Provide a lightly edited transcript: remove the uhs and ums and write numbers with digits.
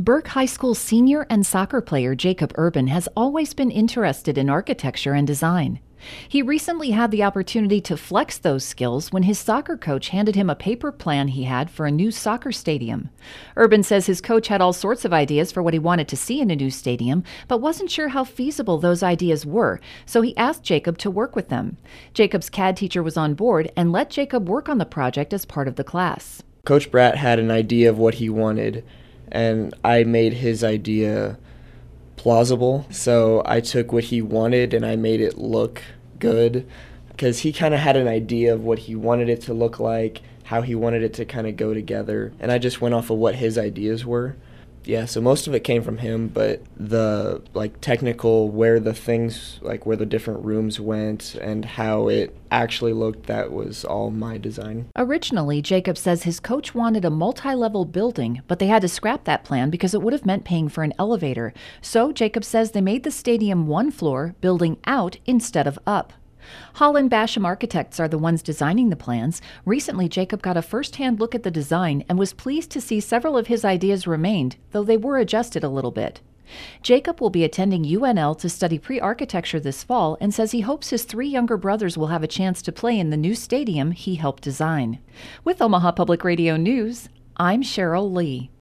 Burke High School senior and soccer player Jacob Urban has always been interested in architecture and design. He recently had the opportunity to flex those skills when his soccer coach handed him a paper plan he had for a new soccer stadium. Urban says his coach had all sorts of ideas for what he wanted to see in a new stadium, but wasn't sure how feasible those ideas were, so he asked Jacob to work with them. Jacob's CAD teacher was on board and let Jacob work on the project as part of the class. Coach Bratt had an idea of what he wanted, and I made his idea plausible. So I took what he wanted and I made it look good, because he kind of had an idea of what he wanted it to look like, how he wanted it to kind of go together, and I just went off of what his ideas were. Yeah, so most of it came from him, but the technical, where the things, where the different rooms went and how it actually looked, that was all my design. Originally, Jacob says his coach wanted a multi-level building, but they had to scrap that plan because it would have meant paying for an elevator. So Jacob says they made the stadium one floor, building out instead of up. Holland Basham Architects are the ones designing the plans. Recently, Jacob got a first-hand look at the design and was pleased to see several of his ideas remained, though they were adjusted a little bit. Jacob will be attending UNL to study pre-architecture this fall and says he hopes his 3 younger brothers will have a chance to play in the new stadium he helped design. With Omaha Public Radio News, I'm Cheryl Lee.